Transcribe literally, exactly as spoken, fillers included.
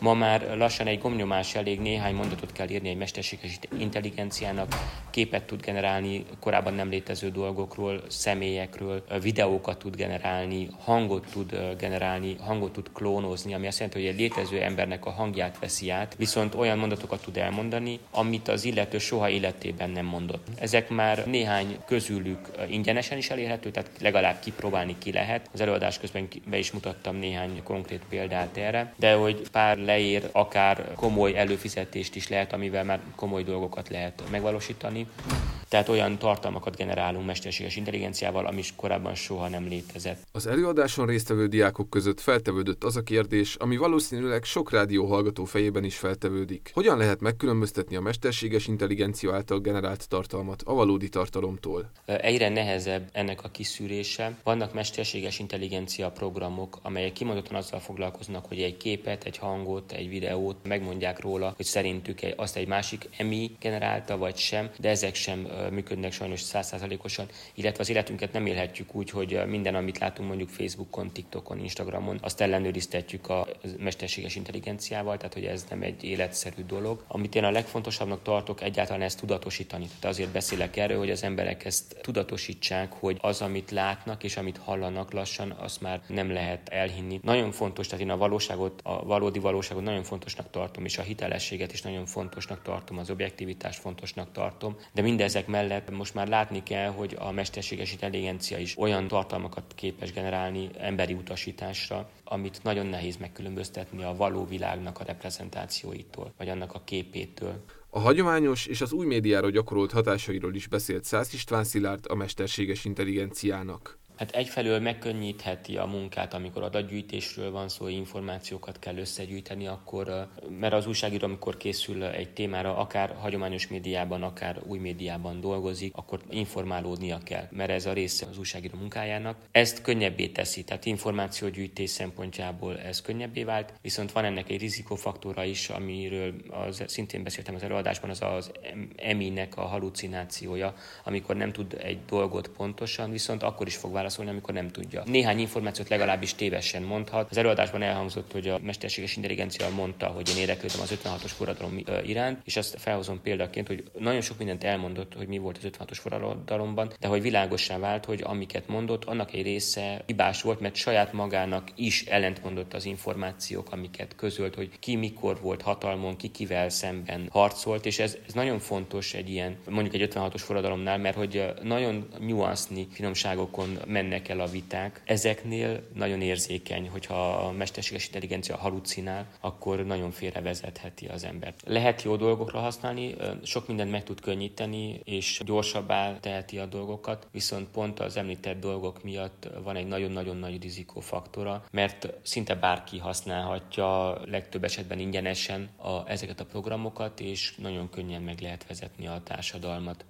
Ma már lassan egy gombnyomás elég, néhány mondatot kell írni egy mesterséges intelligenciának, képet tud generálni korábban nem létező dolgokról, személyekről, videókat tud generálni, hangot tud generálni, hangot tud klónozni, ami azt jelenti, hogy egy létező embernek a hangját veszi át, viszont olyan mondatokat tud elmondani, amit az illető soha életében nem mondott. Ezek már néhány közülük ingyenesen is elérhető, tehát legalább kipróbálni ki lehet. Az előadás közben be is mutattam néhány konkrét példát erre, de hogy pár leér, akár komoly előfizetést is lehet, amivel már komoly dolgokat lehet megvalósítani. Tehát olyan tartalmakat generálunk mesterséges intelligenciával, ami korábban soha nem létezett. Az előadáson résztvevő diákok között feltevődött az a kérdés, ami valószínűleg sok rádióhallgató fejében is feltevődik. Hogyan lehet megkülönböztetni a mesterséges intelligencia által generált tartalmat a valódi tartalomtól? Egyre nehezebb ennek a kiszűrése. Vannak mesterséges intelligencia programok, amelyek kimondottan azzal foglalkoznak, hogy egy képet, egy hangot, egy videót megmondják róla, hogy szerintük azt egy másik emi generálta, vagy sem, de ezek sem működnek sajnos száz százalékosan, illetve az életünket nem élhetjük úgy, hogy minden, amit látunk mondjuk Facebookon, TikTokon, Instagramon, azt ellenőriztetjük a mesterséges intelligenciával, tehát hogy ez nem egy életszerű dolog. Amit én a legfontosabbnak tartok, egyáltalán ezt tudatosítani. Tehát azért beszélek erről, hogy az emberek ezt tudatosítsák, hogy az, amit látnak és amit hallanak lassan, azt már nem lehet elhinni. Nagyon fontos, tehát én a valóságot, a valódi valóságot nagyon fontosnak tartom, és a hitelességet is nagyon fontosnak tartom, az objektivitást fontosnak tartom, de mindezek mellett most már látni kell, hogy a mesterséges intelligencia is olyan tartalmakat képes generálni emberi utasításra, amit nagyon nehéz megkülönböztetni a való világnak a reprezentációitól, vagy annak a képétől. A hagyományos és az új médiára gyakorolt hatásairól is beszélt Szász István Szilárd a mesterséges intelligenciának. Hát egyfelől megkönnyítheti a munkát, amikor adatgyűjtésről van szó, információkat kell összegyűjteni, akkor, mert az újságíró, amikor készül egy témára, akár hagyományos médiában, akár új médiában dolgozik, akkor informálódnia kell, mert ez a része az újságíró munkájának. Ezt könnyebbé teszi, tehát információgyűjtés szempontjából ez könnyebbé vált, viszont van ennek egy rizikófaktora is, amiről az, szintén beszéltem az előadásban, az az eminek a halucinációja, amikor nem tud egy dolgot pontosan, viszont akkor is fog válaszolni, amikor nem tudja. Néhány információt legalábbis tévesen mondhat. Az előadásban elhangzott, hogy a mesterséges intelligencia mondta, hogy én érdeklődöm az ötvenhatos forradalom iránt, és azt felhozom példaként, hogy nagyon sok mindent elmondott, hogy mi volt az ötvenhatos forradalomban, de hogy világossá vált, hogy amiket mondott, annak egy része hibás volt, mert saját magának is ellentmondott az információk, amiket közölt, hogy ki mikor volt hatalmon, ki kivel szemben harcolt, és ez, ez nagyon fontos egy ilyen, mondjuk egy ötvenhatos forradalomnál, mert hogy nagyon nyuansznyi finomságokon mennek el a viták. Ezeknél nagyon érzékeny, hogyha a mesterséges intelligencia halucinál, akkor nagyon félrevezetheti az embert. Lehet jó dolgokra használni, sok mindent meg tud könnyíteni, és gyorsabbá teheti a dolgokat, viszont pont az említett dolgok miatt van egy nagyon-nagyon nagy rizikófaktora, mert szinte bárki használhatja, legtöbb esetben ingyenesen a, ezeket a programokat, és nagyon könnyen meg lehet vezetni a társadalmat.